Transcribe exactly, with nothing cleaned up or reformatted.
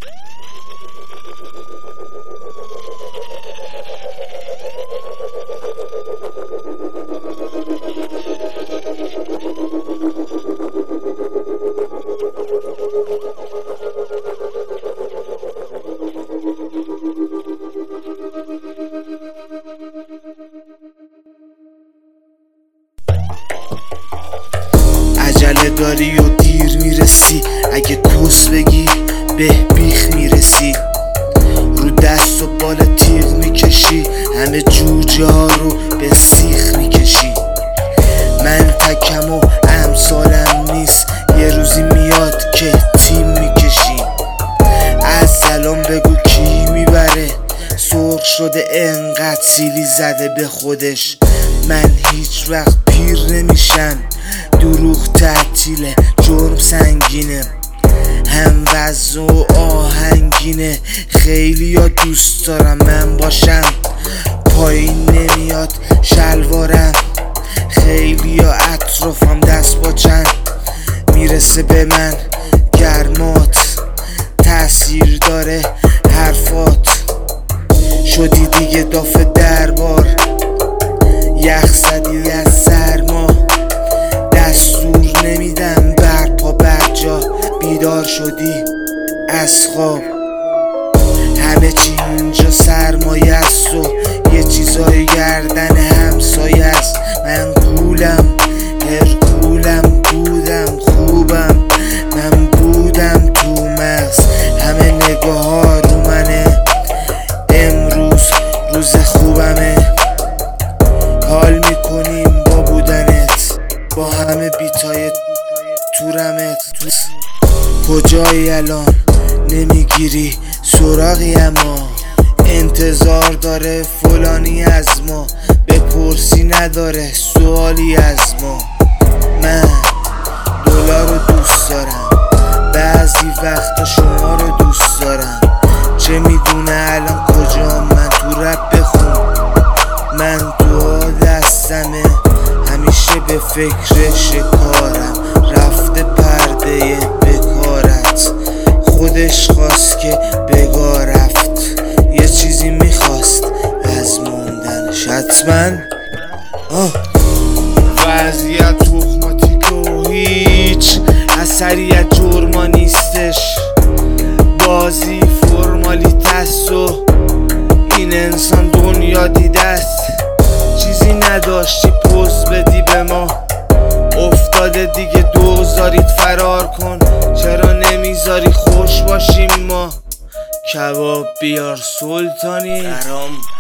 عجله داری و دیر میرسی، اگه کس بگی به بیخ میرسی. رو دست و بال تیغ میکشی، همه جوجه ها رو به سیخ میکشی. من تکم و امثالم نیست، یه روزی میاد که تیم میکشی. از سلام بگو کی میبره، سرخ شده انقدر سیلی زده به خودش. من هیچ وقت پیر نمیشم، دروغ تعطیله، جرم سنگینه، هم وزن و آهنگینه. خیلی یا دوست دارم من باشم، پایین نمیاد شلوارم. خیلی یا اطرافم دست با چند، میرسه به من گرمات، تأثیر داره حرفات. شدی دیگه داف دربار، یخ زدی از سرما. دستور نمیدم برپا برجا، بیدار شدی از خواب. همه چی اینجا سرمایه است و یه چیزای گردن همسایه است. من گولم هرکولم، بودم خوبم، من بودم تو مغز. همه نگاه ها رو منه، امروز روز خوبمه. حال میکنیم با بودنت، با همه بیتای تورمت. کجایی الان نمیگیری سراغی، اما انتظار داره فلانی از ما، بپرسی نداره سوالی از ما. من دلار رو دوست دارم، بعضی وقتا شما رو دوست دارم. چه میدونه الان کجا، من تو رپ بخون. من دعا دستمه، همیشه به فکر شکارم. رفته پرده بکارت، خودش خواست که بگا رفت. یه چیزی میخواست از موندنش حتما. وضعیت تخماتیک و هیچ اثریت جرما نیستش. بازی فرمالیتست و این انسان دنیا دیده است. چیزی نداشتی پوز بدی به ما، افتاده دیگه دوزارید فرار کن. چرا نمیذاری خوش باشیم ما؟ کباب بیار سلطانی، برام